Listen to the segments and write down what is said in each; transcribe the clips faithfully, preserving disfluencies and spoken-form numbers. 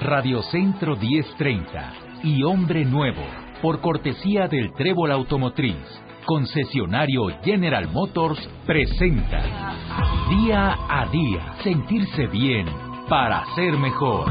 Radio Centro diez treinta y Hombre Nuevo, por cortesía del Trébol Automotriz, concesionario General Motors, presenta Día a Día, sentirse bien para ser mejor.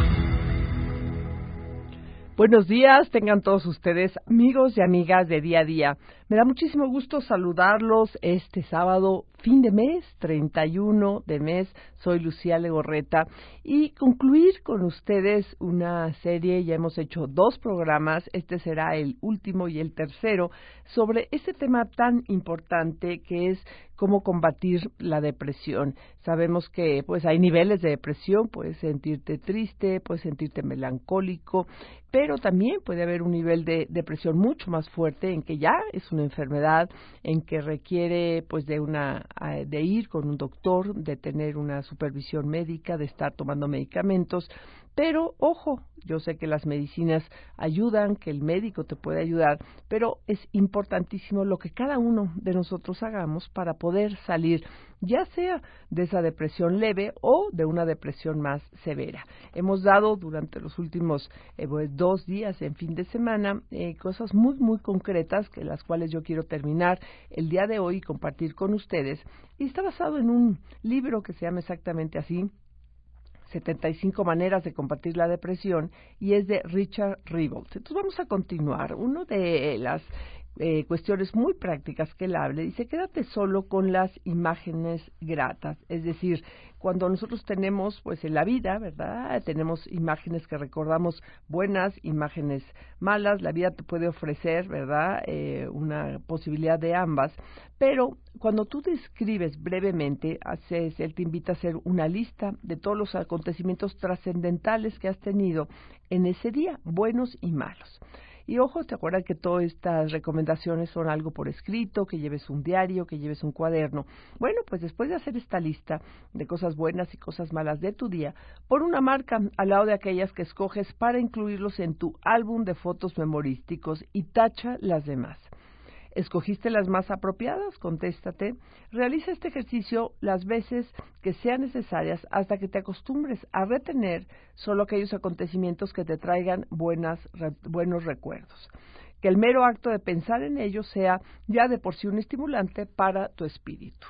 Buenos días, tengan todos ustedes, amigos y amigas de Día a Día. Me da muchísimo gusto saludarlos este sábado, fin de mes, treinta y uno de mes. Soy Lucía Legorreta y concluir con ustedes una serie. Ya hemos hecho dos programas, este será el último y el tercero, sobre este tema tan importante que es cómo combatir la depresión. Sabemos que pues hay niveles de depresión, puedes sentirte triste, puedes sentirte melancólico, pero también puede haber un nivel de depresión mucho más fuerte en que ya es una enfermedad, en que requiere pues de una de ir con un doctor, de tener una supervisión médica, de estar tomando medicamentos. Pero, ojo, yo sé que las medicinas ayudan, que el médico te puede ayudar, pero es importantísimo lo que cada uno de nosotros hagamos para poder salir, ya sea de esa depresión leve o de una depresión más severa. Hemos dado durante los últimos eh, pues, dos días en fin de semana eh, cosas muy, muy concretas, que las cuales yo quiero terminar el día de hoy y compartir con ustedes. Y está basado en un libro que se llama exactamente así, setenta y cinco maneras de combatir la depresión, y es de Richard Ribold. Entonces vamos a continuar. Una de las eh, cuestiones muy prácticas que él habla, dice, quédate solo con las imágenes gratas. Es decir, cuando nosotros tenemos, pues en la vida, ¿verdad? Tenemos imágenes que recordamos buenas, imágenes malas. La vida te puede ofrecer, ¿verdad? Eh, una posibilidad de ambas. Pero cuando tú describes brevemente, haces, él te invita a hacer una lista de todos los acontecimientos trascendentales que has tenido en ese día, buenos y malos. Y ojo, te acuerdas que todas estas recomendaciones son algo por escrito, que lleves un diario, que lleves un cuaderno. Bueno, pues después de hacer esta lista de cosas buenas y cosas malas de tu día, pon una marca al lado de aquellas que escoges para incluirlos en tu álbum de fotos memorísticos y tacha las demás. ¿Escogiste las más apropiadas? Contéstate. Realiza este ejercicio las veces que sean necesarias hasta que te acostumbres a retener solo aquellos acontecimientos que te traigan buenas, re, buenos recuerdos. Que el mero acto de pensar en ellos sea ya de por sí un estimulante para tu espíritu.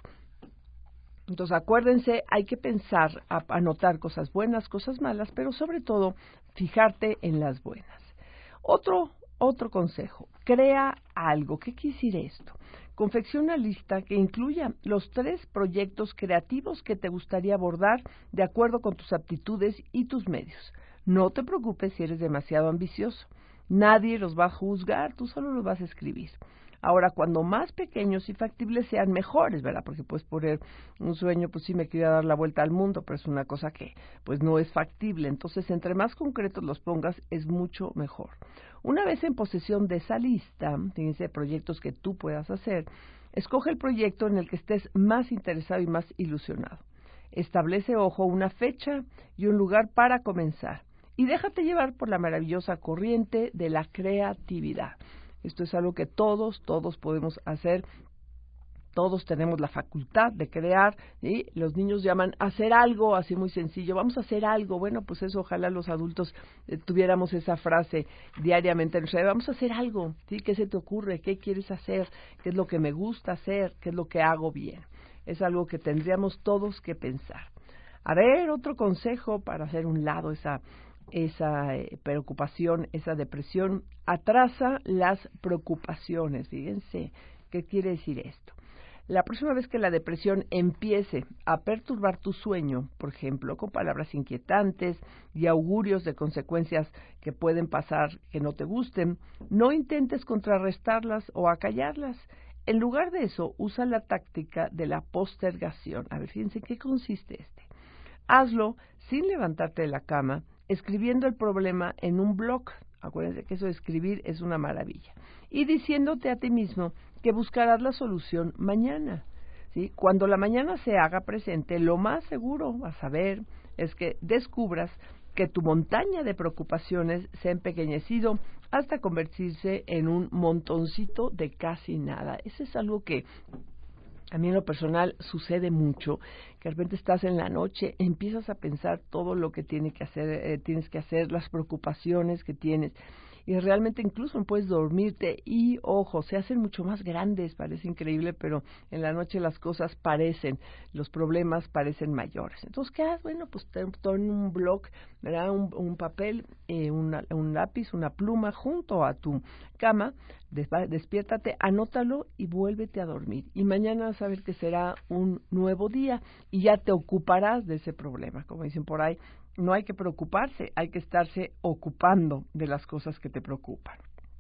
Entonces, acuérdense, hay que pensar, a, anotar cosas buenas, cosas malas, pero sobre todo, fijarte en las buenas. Otro Otro consejo, crea algo. ¿Qué quiere decir esto? Confecciona una lista que incluya los tres proyectos creativos que te gustaría abordar de acuerdo con tus aptitudes y tus medios. No te preocupes si eres demasiado ambicioso. Nadie los va a juzgar, tú solo los vas a escribir. Ahora, cuando más pequeños y factibles sean, mejores, ¿verdad? Porque puedes poner un sueño, pues sí, me quiero dar la vuelta al mundo, pero es una cosa que pues no es factible. Entonces, entre más concretos los pongas, es mucho mejor. Una vez en posesión de esa lista, fíjense, proyectos que tú puedas hacer, escoge el proyecto en el que estés más interesado y más ilusionado. Establece, ojo, una fecha y un lugar para comenzar. Y déjate llevar por la maravillosa corriente de la creatividad. Esto es algo que todos, todos podemos hacer. Todos tenemos la facultad de crear, ¿sí? Los niños llaman hacer algo, así muy sencillo, vamos a hacer algo. Bueno, pues eso, ojalá los adultos eh, tuviéramos esa frase diariamente en nuestra vida. Vamos a hacer algo, ¿sí? ¿Qué se te ocurre? ¿Qué quieres hacer? ¿Qué es lo que me gusta hacer? ¿Qué es lo que hago bien? Es algo que tendríamos todos que pensar. A ver, otro consejo para hacer un lado esa... esa eh, preocupación, esa depresión, atrasa las preocupaciones. Fíjense, ¿qué quiere decir esto? La próxima vez que la depresión empiece a perturbar tu sueño, por ejemplo, con palabras inquietantes y augurios de consecuencias que pueden pasar que no te gusten, no intentes contrarrestarlas o acallarlas. En lugar de eso, usa la táctica de la postergación. A ver, fíjense, ¿qué consiste este? Hazlo sin levantarte de la cama, escribiendo el problema en un blog. Acuérdense que eso de escribir es una maravilla. Y diciéndote a ti mismo que buscarás la solución mañana, ¿sí? Cuando la mañana se haga presente, lo más seguro a saber es que descubras que tu montaña de preocupaciones se ha empequeñecido hasta convertirse en un montoncito de casi nada. Eso es algo que a mí en lo personal sucede mucho, que de repente estás en la noche, empiezas a pensar todo lo que tiene que hacer, eh, tienes que hacer, las preocupaciones que tienes, y realmente incluso no puedes dormirte y, ojo, se hacen mucho más grandes, parece increíble, pero en la noche las cosas parecen, los problemas parecen mayores. Entonces, ¿qué haces? Bueno, pues ten un blog, ¿verdad? Un, un papel, eh, una, un lápiz, una pluma junto a tu cama, despiértate, anótalo y vuélvete a dormir. Y mañana vas a ver que será un nuevo día y ya te ocuparás de ese problema. Como dicen por ahí, no hay que preocuparse, hay que estarse ocupando de las cosas que te preocupan.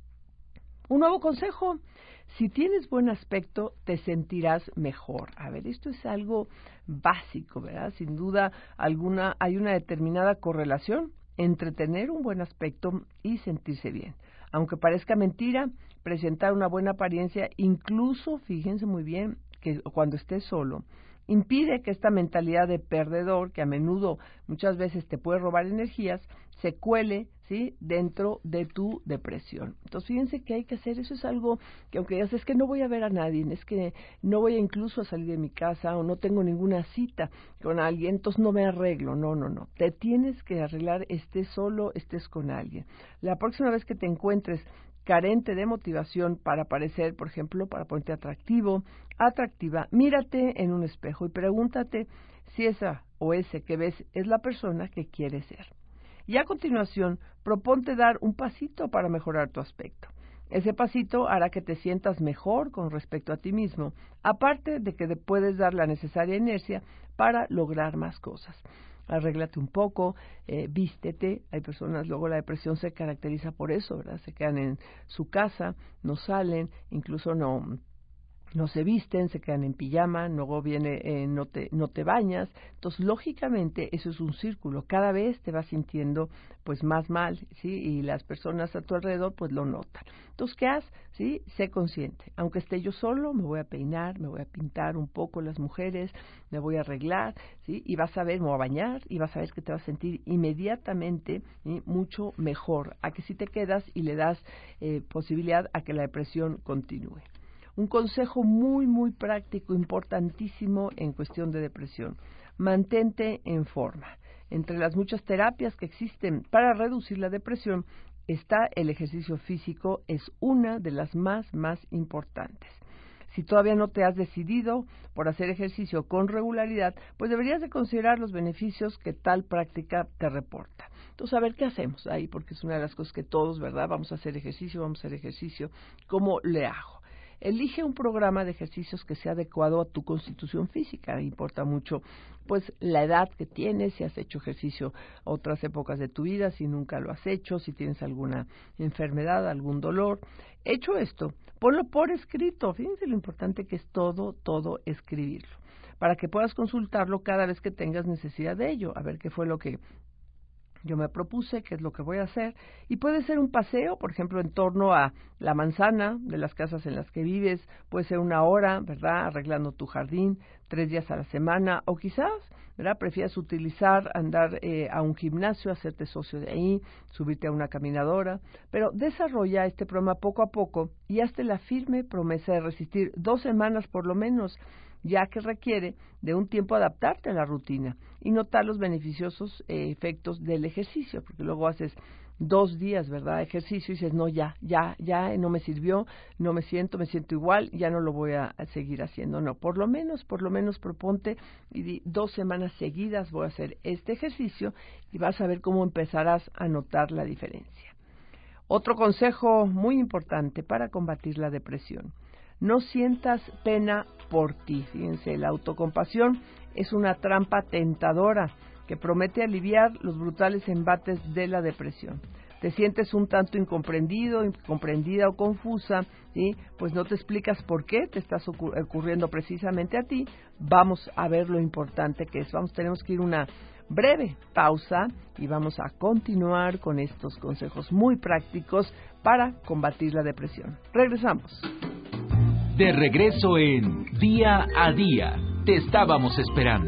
Un nuevo consejo: si tienes buen aspecto, te sentirás mejor. A ver, esto es algo básico, ¿verdad? Sin duda alguna hay una determinada correlación entre tener un buen aspecto y sentirse bien. Aunque parezca mentira, presentar una buena apariencia, incluso, fíjense muy bien, que cuando estés solo, impide que esta mentalidad de perdedor, que a menudo muchas veces te puede robar energías, se cuele, ¿sí?, dentro de tu depresión. Entonces, fíjense que hay que hacer, eso es algo que aunque digas, es que no voy a ver a nadie, es que no voy a incluso a salir de mi casa o no tengo ninguna cita con alguien, entonces no me arreglo. No, no, no. Te tienes que arreglar, estés solo, estés con alguien. La próxima vez que te encuentres carente de motivación para parecer, por ejemplo, para ponerte atractivo, atractiva, mírate en un espejo y pregúntate si esa o ese que ves es la persona que quieres ser. Y a continuación, proponte dar un pasito para mejorar tu aspecto. Ese pasito hará que te sientas mejor con respecto a ti mismo, aparte de que te puedes dar la necesaria inercia para lograr más cosas. Arréglate un poco, eh, vístete. Hay personas, luego la depresión se caracteriza por eso, ¿verdad? Se quedan en su casa, no salen, incluso no no se visten, se quedan en pijama, luego viene, eh, no te no te bañas. Entonces, lógicamente, eso es un círculo. Cada vez te vas sintiendo, pues, más mal, ¿sí? Y las personas a tu alrededor, pues, lo notan. Entonces, ¿qué haces? ¿Sí? Sé consciente. Aunque esté yo solo, me voy a peinar, me voy a pintar un poco las mujeres, me voy a arreglar, ¿sí? Y vas a ver, me voy a bañar, y vas a ver que te vas a sentir inmediatamente, ¿sí?, mucho mejor a que si te quedas y le das eh, posibilidad a que la depresión continúe. Un consejo muy, muy práctico, importantísimo en cuestión de depresión: mantente en forma. Entre las muchas terapias que existen para reducir la depresión está el ejercicio físico, es una de las más, más importantes. Si todavía no te has decidido por hacer ejercicio con regularidad, pues deberías de considerar los beneficios que tal práctica te reporta. Entonces, a ver qué hacemos ahí, porque es una de las cosas que todos, ¿verdad? Vamos a hacer ejercicio, vamos a hacer ejercicio. ¿Cómo le hago? Elige un programa de ejercicios que sea adecuado a tu constitución física. Importa mucho, pues, la edad que tienes, si has hecho ejercicio otras épocas de tu vida, si nunca lo has hecho, si tienes alguna enfermedad, algún dolor. Hecho esto, ponlo por escrito. Fíjense lo importante que es todo, todo escribirlo, para que puedas consultarlo cada vez que tengas necesidad de ello, a ver qué fue lo que yo me propuse, qué es lo que voy a hacer. Y puede ser un paseo, por ejemplo, en torno a la manzana de las casas en las que vives, puede ser una hora, ¿verdad?, arreglando tu jardín, tres días a la semana, o quizás, ¿verdad?, prefieras utilizar, andar eh, a un gimnasio, hacerte socio de ahí, subirte a una caminadora, pero desarrolla este programa poco a poco y hazte la firme promesa de resistir dos semanas por lo menos, ya que requiere de un tiempo adaptarte a la rutina y notar los beneficiosos eh, efectos del ejercicio, porque luego haces dos días, ¿verdad?, ejercicio y dices, no, ya, ya, ya, no me sirvió, no me siento, me siento igual, ya no lo voy a, a seguir haciendo. No, por lo menos, por lo menos proponte y di, dos semanas seguidas voy a hacer este ejercicio y vas a ver cómo empezarás a notar la diferencia. Otro consejo muy importante para combatir la depresión: no sientas pena por ti. Fíjense, la autocompasión es una trampa tentadora que promete aliviar los brutales embates de la depresión. Te sientes un tanto incomprendido, incomprendida o confusa, ¿sí? Pues no te explicas por qué te estás ocurriendo precisamente a ti. Vamos a ver lo importante que es. Vamos, tenemos que ir una breve pausa y vamos a continuar con estos consejos muy prácticos para combatir la depresión. Regresamos. De regreso en Día a Día. Te estábamos esperando.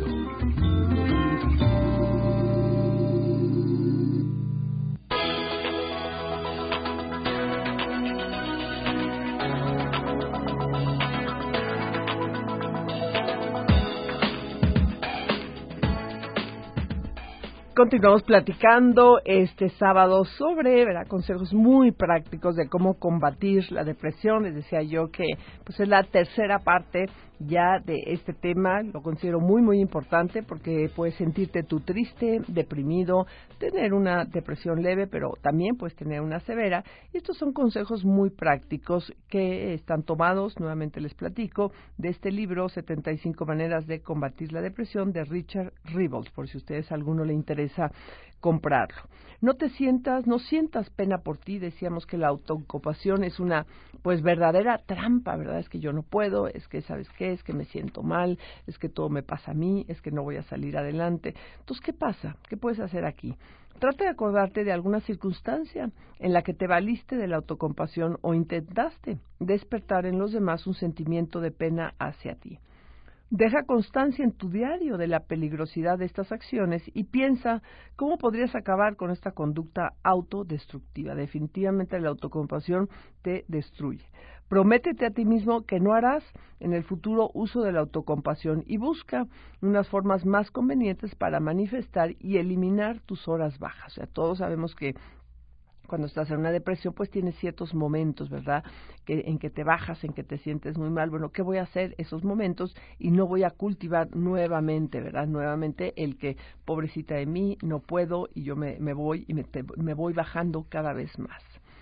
Continuamos platicando este sábado sobre, ¿verdad?, consejos muy prácticos de cómo combatir la depresión. Les decía yo que pues es la tercera parte ya de este tema. Lo considero muy, muy importante porque puedes sentirte tú triste, deprimido, tener una depresión leve, pero también puedes tener una severa. Y estos son consejos muy prácticos que están tomados, nuevamente les platico, de este libro, setenta y cinco maneras de combatir la depresión, de Richard Rebels, por si a ustedes a alguno le interesa comprarlo. No te sientas, no sientas pena por ti. Decíamos que la autocompasión es una pues verdadera trampa, ¿verdad? Es que yo no puedo, es que ¿sabes qué? Es que me siento mal, es que todo me pasa a mí, es que no voy a salir adelante. Entonces, ¿qué pasa? ¿Qué puedes hacer aquí? Trata de acordarte de alguna circunstancia en la que te valiste de la autocompasión o intentaste despertar en los demás un sentimiento de pena hacia ti. Deja constancia en tu diario de la peligrosidad de estas acciones y piensa cómo podrías acabar con esta conducta autodestructiva. Definitivamente la autocompasión te destruye. Prométete a ti mismo que no harás en el futuro uso de la autocompasión y busca unas formas más convenientes para manifestar y eliminar tus horas bajas. O sea, todos sabemos que cuando estás en una depresión, pues tienes ciertos momentos, ¿verdad?, que, en que te bajas, en que te sientes muy mal. Bueno, ¿qué voy a hacer esos momentos? Y no voy a cultivar nuevamente, ¿verdad?, nuevamente el que, pobrecita de mí, no puedo, y yo me, me voy y me, te, me voy bajando cada vez más.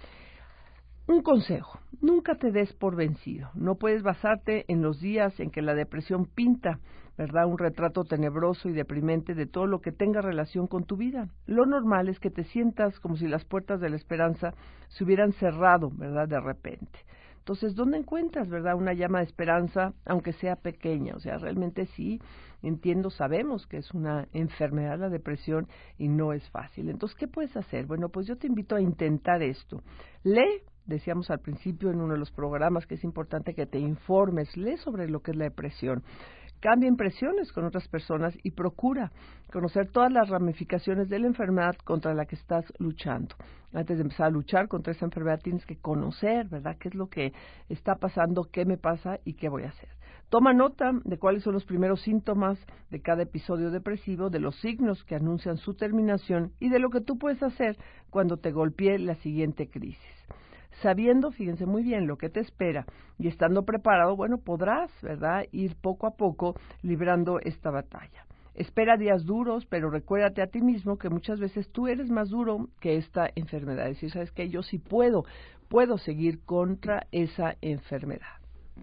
Un consejo, nunca te des por vencido. No puedes basarte en los días en que la depresión pinta, ¿verdad?, un retrato tenebroso y deprimente de todo lo que tenga relación con tu vida. Lo normal es que te sientas como si las puertas de la esperanza se hubieran cerrado, ¿verdad?, de repente. Entonces, ¿dónde encuentras, verdad, una llama de esperanza, aunque sea pequeña? O sea, realmente sí, entiendo, sabemos que es una enfermedad la depresión y no es fácil. Entonces, ¿qué puedes hacer? Bueno, pues yo te invito a intentar esto. Lee. Decíamos al principio en uno de los programas que es importante que te informes, lee sobre lo que es la depresión, cambia impresiones con otras personas y procura conocer todas las ramificaciones de la enfermedad contra la que estás luchando. Antes de empezar a luchar contra esa enfermedad tienes que conocer, ¿verdad?, qué es lo que está pasando, qué me pasa y qué voy a hacer. Toma nota de cuáles son los primeros síntomas de cada episodio depresivo, de los signos que anuncian su terminación y de lo que tú puedes hacer cuando te golpee la siguiente crisis. Sabiendo, fíjense muy bien, lo que te espera y estando preparado, bueno, podrás, ¿verdad?, ir poco a poco librando esta batalla. Espera días duros, pero recuérdate a ti mismo que muchas veces tú eres más duro que esta enfermedad. Es decir, ¿sabes qué? Yo sí puedo, puedo seguir contra esa enfermedad.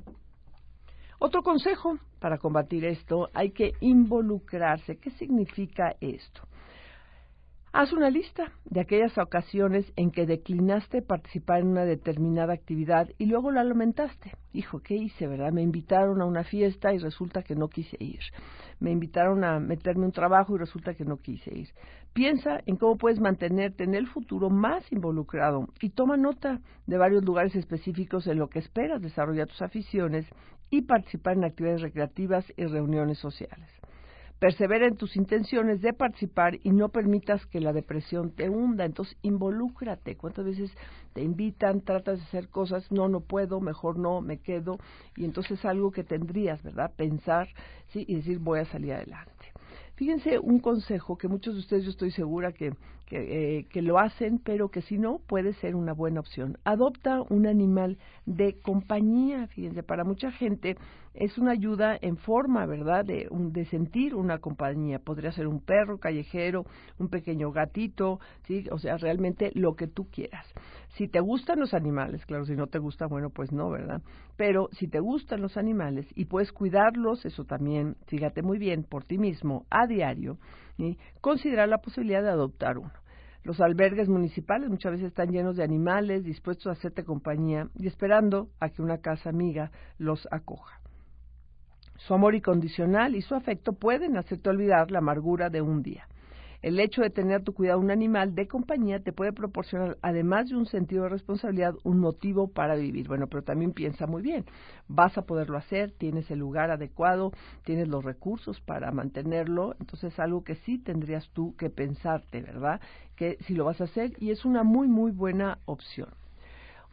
Otro consejo para combatir esto, hay que involucrarse. ¿Qué significa esto? Haz una lista de aquellas ocasiones en que declinaste participar en una determinada actividad y luego la lamentaste. Hijo, ¿qué hice, verdad? Me invitaron a una fiesta y resulta que no quise ir. Me invitaron a meterme un trabajo y resulta que no quise ir. Piensa en cómo puedes mantenerte en el futuro más involucrado y toma nota de varios lugares específicos en lo que esperas desarrollar tus aficiones y participar en actividades recreativas y reuniones sociales. Persevera en tus intenciones de participar y no permitas que la depresión te hunda. Entonces, involúcrate. ¿Cuántas veces te invitan, tratas de hacer cosas? No, no puedo, mejor no, me quedo. Y entonces es algo que tendrías, ¿verdad?, pensar, sí, y decir, voy a salir adelante. Fíjense, un consejo que muchos de ustedes, yo estoy segura que, que, eh, que lo hacen, pero que si no, puede ser una buena opción. Adopta un animal de compañía. Fíjense, para mucha gente es una ayuda en forma, ¿verdad?, de, un, de sentir una compañía. Podría ser un perro callejero, un pequeño gatito, ¿sí? O sea, realmente lo que tú quieras. Si te gustan los animales, claro, si no te gusta, bueno, pues no, ¿verdad? Pero si te gustan los animales y puedes cuidarlos, eso también, fíjate muy bien, por ti mismo, a diario, ¿sí?, considera la posibilidad de adoptar uno. Los albergues municipales muchas veces están llenos de animales dispuestos a hacerte compañía y esperando a que una casa amiga los acoja. Su amor incondicional y su afecto pueden hacerte olvidar la amargura de un día. El hecho de tener a tu cuidado un animal de compañía te puede proporcionar, además de un sentido de responsabilidad, un motivo para vivir. Bueno, pero también piensa muy bien, vas a poderlo hacer, tienes el lugar adecuado, tienes los recursos para mantenerlo, entonces es algo que sí tendrías tú que pensarte, ¿verdad?, que si lo vas a hacer, y es una muy, muy buena opción.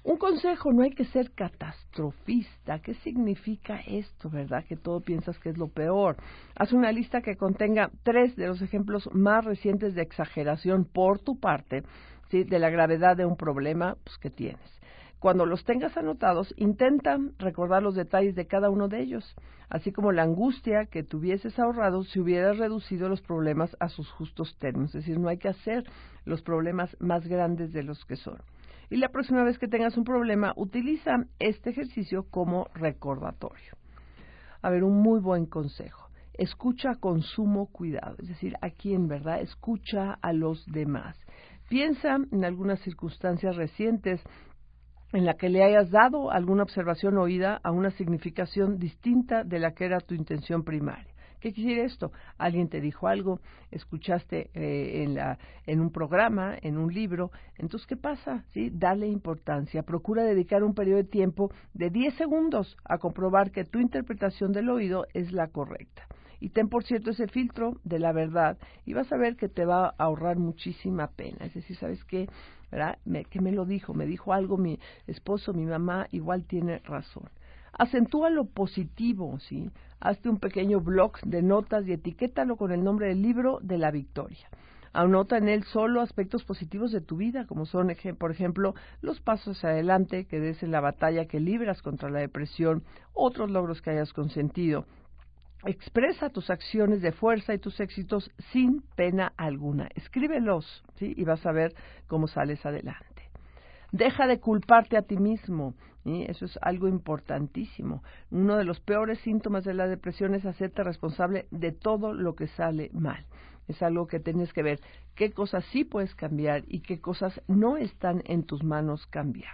Un consejo, no hay que ser catastrofista. ¿Qué significa esto, verdad? Que todo piensas que es lo peor. Haz una lista que contenga tres de los ejemplos más recientes de exageración por tu parte, ¿sí?, de la gravedad de un problema pues, que tienes. Cuando los tengas anotados, intenta recordar los detalles de cada uno de ellos, así como la angustia que te hubieses ahorrado si hubieras reducido los problemas a sus justos términos. Es decir, no hay que hacer los problemas más grandes de los que son. Y la próxima vez que tengas un problema, utiliza este ejercicio como recordatorio. A ver, un muy buen consejo. Escucha con sumo cuidado, es decir, ¿a quién, verdad? Escucha a los demás. Piensa en algunas circunstancias recientes en la que le hayas dado alguna observación oída a una significación distinta de la que era tu intención primaria. ¿Qué quiere decir esto? Alguien te dijo algo, escuchaste eh, en, la, en un programa, en un libro, entonces, ¿qué pasa? ¿Sí? Dale importancia, procura dedicar un periodo de tiempo de diez segundos a comprobar que tu interpretación del oído es la correcta. Y ten, por cierto, ese filtro de la verdad y vas a ver que te va a ahorrar muchísima pena. Es decir, ¿sabes qué? ¿Verdad? Me, ¿Qué me lo dijo? Me dijo algo mi esposo, mi mamá, igual tiene razón. Acentúa lo positivo, ¿sí? Hazte un pequeño blog de notas y etiquétalo con el nombre del libro de la victoria. Anota en él solo aspectos positivos de tu vida, como son, por ejemplo, los pasos hacia adelante que des en la batalla que libras contra la depresión, otros logros que hayas consentido. Expresa tus acciones de fuerza y tus éxitos sin pena alguna. Escríbelos, ¿sí? Y vas a ver cómo sales adelante. Deja de culparte a ti mismo, ¿sí? Eso es algo importantísimo. Uno de los peores síntomas de la depresión es hacerte responsable de todo lo que sale mal. Es algo que tienes que ver qué cosas sí puedes cambiar y qué cosas no están en tus manos cambiar.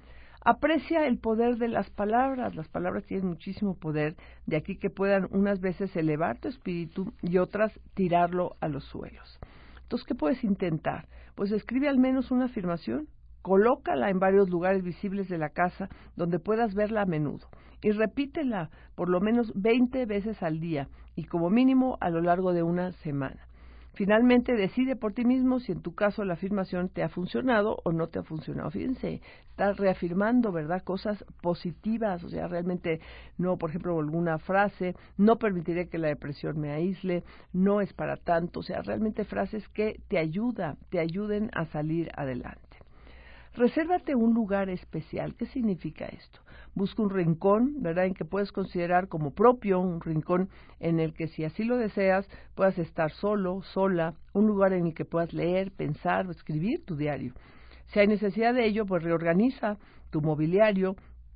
Aprecia el poder de las palabras. Las palabras tienen muchísimo poder, de aquí que puedan unas veces elevar tu espíritu y otras tirarlo a los suelos. Entonces, ¿qué puedes intentar? Pues escribe al menos una afirmación, colócala en varios lugares visibles de la casa donde puedas verla a menudo y repítela por lo menos veinte veces al día y como mínimo a lo largo de una semana. Finalmente, decide por ti mismo si en tu caso la afirmación te ha funcionado o no te ha funcionado. Fíjense, estás reafirmando, ¿verdad?, cosas positivas, o sea, realmente no, por ejemplo, alguna frase, no permitiré que la depresión me aísle, no es para tanto, o sea, realmente frases que te ayudan, te ayuden a salir adelante. Resérvate un lugar especial. ¿Qué significa esto? Busca un rincón, ¿verdad?, en que puedes considerar como propio, un rincón en el que, si así lo deseas, puedas estar solo, sola, un lugar en el que puedas leer, pensar o escribir tu diario. Si hay necesidad de ello, pues reorganiza tu mobiliario,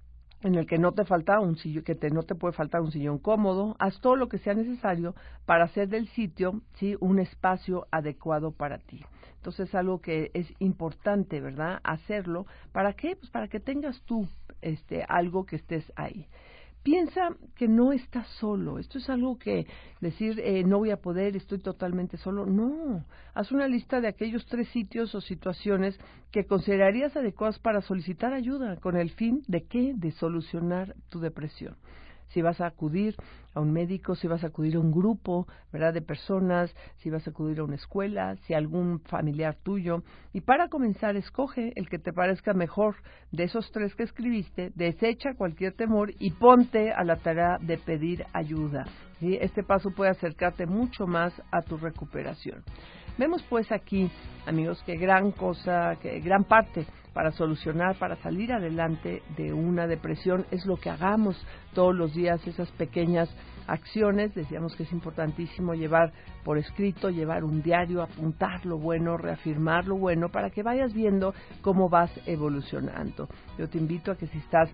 en el que no te falta un sillón, que te, no te puede faltar un sillón cómodo. Haz todo lo que sea necesario para hacer del sitio, sí, un espacio adecuado para ti. Entonces es algo que es importante, ¿verdad?, hacerlo. ¿Para qué? Pues para que tengas tú este, algo que estés ahí. Piensa que no estás solo. Esto es algo que decir, eh, no voy a poder, estoy totalmente solo. No. Haz una lista de aquellos tres sitios o situaciones que considerarías adecuadas para solicitar ayuda, con el fin de ¿qué? De solucionar tu depresión. Si vas a acudir a un médico, si vas a acudir a un grupo, ¿verdad?, de personas, si vas a acudir a una escuela, si algún familiar tuyo. Y para comenzar, escoge el que te parezca mejor de esos tres que escribiste, desecha cualquier temor y ponte a la tarea de pedir ayuda, ¿sí? Este paso puede acercarte mucho más a tu recuperación. Vemos pues aquí, amigos, que gran cosa, que gran parte para solucionar, para salir adelante de una depresión es lo que hagamos todos los días, esas pequeñas acciones. Decíamos que es importantísimo llevar por escrito, llevar un diario, apuntar lo bueno, reafirmar lo bueno, para que vayas viendo cómo vas evolucionando. Yo te invito a que si estás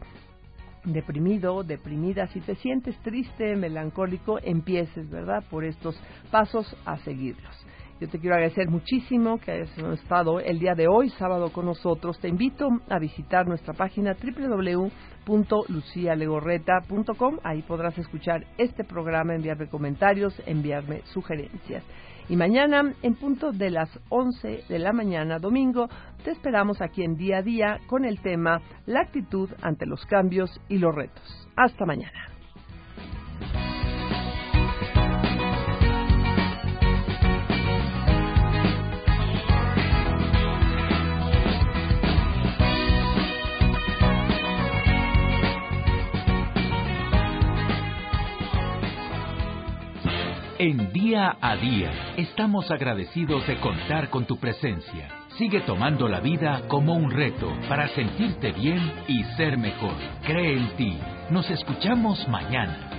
deprimido, deprimida, si te sientes triste, melancólico, empieces, ¿verdad?, por estos pasos a seguirlos. Yo te quiero agradecer muchísimo que hayas estado el día de hoy, sábado, con nosotros. Te invito a visitar nuestra página doble u doble u doble u punto lucia legorreta punto com. Ahí podrás escuchar este programa, enviarme comentarios, enviarme sugerencias. Y mañana, en punto de las once de la mañana, domingo, te esperamos aquí en Día a Día con el tema La actitud ante los cambios y los retos. Hasta mañana. En Día a Día, estamos agradecidos de contar con tu presencia. Sigue tomando la vida como un reto para sentirte bien y ser mejor. Cree en ti. Nos escuchamos mañana.